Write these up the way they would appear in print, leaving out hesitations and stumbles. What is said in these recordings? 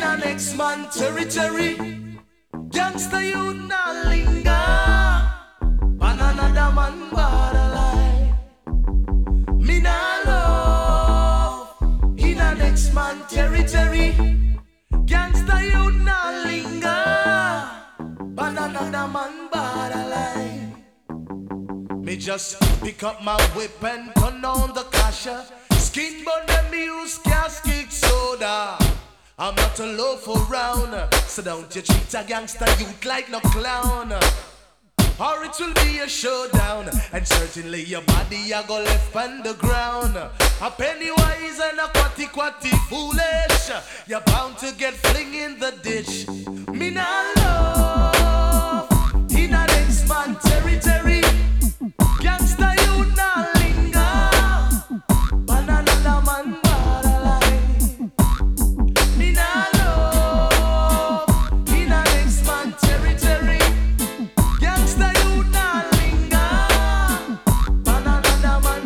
a next man territory. Gangsta you not linger on another man borderline. Me nah love in a next man territory. Gangsta you not linger on another man borderline. Me just pick up my whip and turn on the kasha. Skin bun them me use casket soda. I'm not a loaf around, so don't you treat a gangster youth like no clown. Or it will be a showdown, and certainly your body a go left on the ground. A Pennywise and a quatty foolish. You're bound to get fling in the ditch. Me nah love in a next man territory. Gangsta you nah linger on another man borderline. Me nah love in a next man territory. Gangsta you nah linger on another man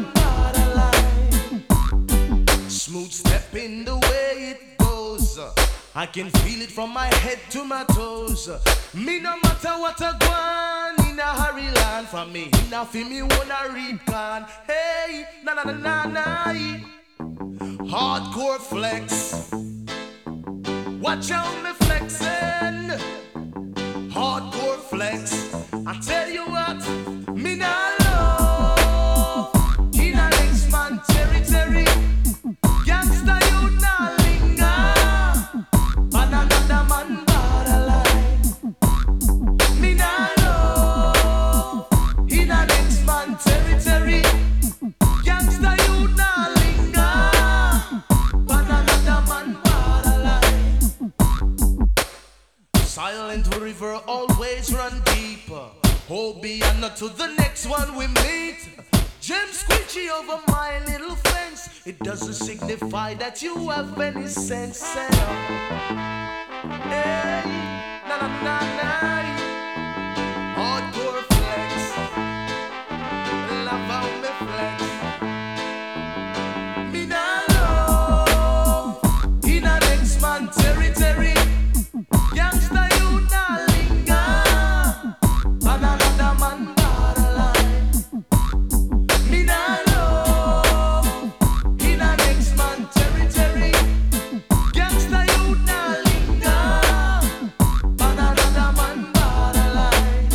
borderline. Smooth step in the way it goes. I can feel it from my head to my toes. Me no matter what I go on in a hurry land. For me, now feel me wanna read can. Hey, na na na na na. Hardcore flex. Watch out me flexing. Hardcore flex. I tell you what, me nah love in a next man territory. Gangsta you nah linger on another man borderline. Me nah love in a next man territory. Gangsta you nah linger on another man borderline. Silent river always run deeper. Oh, be not to the next one we meet. Gem squishy over my little fence. It doesn't signify that you have any sense. Hey, na na na na. Hardcore flex. Love how me flex. Me nah love in a next man territory. Gangsta you nah linger on another man borderline. Me nah love in a next man territory. Gangsta you nah linger on another man borderline.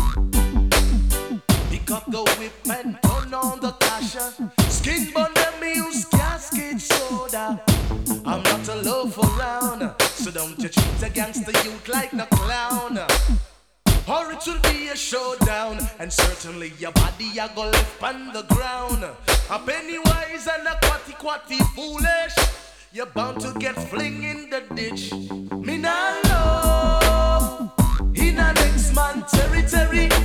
Pick up the whip and turn on the kasha. Skin bun them me use casket soda. I'm not a loaf around, so don't you treat a gangster youth like no clown. Or it will be a showdown, and certainly your body a go left on the ground. A Pennywise and a quatty foolish. You're bound to get fling in the ditch. Me nah love in a next man territory.